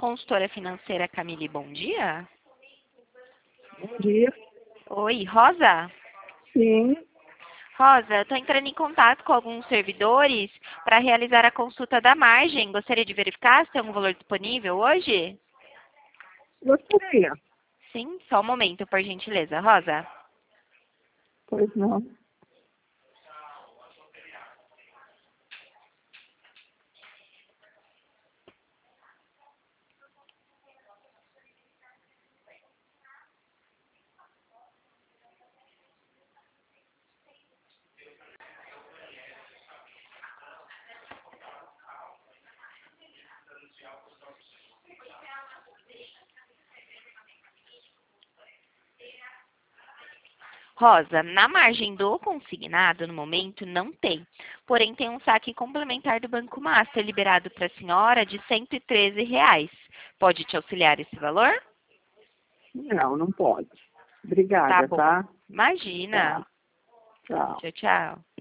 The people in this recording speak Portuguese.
Consultora financeira Camille, bom dia. Bom dia. Oi, Rosa? Sim, Rosa, estou entrando em contato com alguns servidores para realizar a consulta da margem. Gostaria de verificar se tem algum valor disponível hoje? gostaria. Sim, só um momento, por gentileza. Rosa? Pois não. Rosa, na margem do consignado, no momento, não tem. Porém, tem um saque complementar do Banco Master liberado para a senhora de R$ 113. Pode te auxiliar esse valor? Não, não pode. Tá Obrigada, bom. tá? Imagina. Tá. Tchau. Tchau, tchau.